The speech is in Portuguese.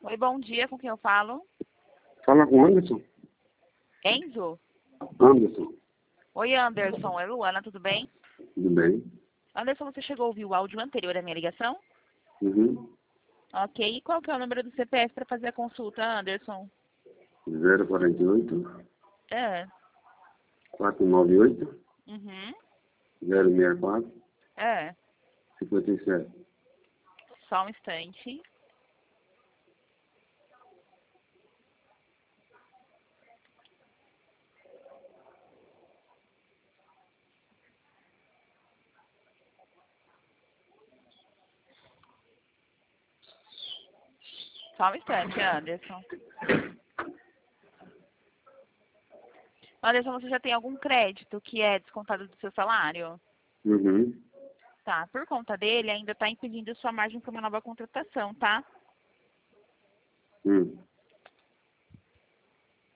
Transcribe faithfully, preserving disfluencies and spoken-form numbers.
Oi, bom dia, com quem eu falo? Fala com o Anderson. Enzo? Anderson, Oi, Anderson, é Luana, tudo bem? tudo bem? Anderson, você chegou a ouvir o áudio anterior à minha ligação? Uhum. Ok, e qual que é o número do C P F para fazer a consulta, Anderson? zero quarenta e oito, É. quatrocentos e noventa e oito, Uhum. zero sessenta e quatro, É. cinquenta e sete. Só um instante. Só um instante, Anderson. Anderson, você já tem algum crédito que é descontado do seu salário? Uhum. Tá, por conta dele, ainda está impedindo sua margem para uma nova contratação, tá? Hum.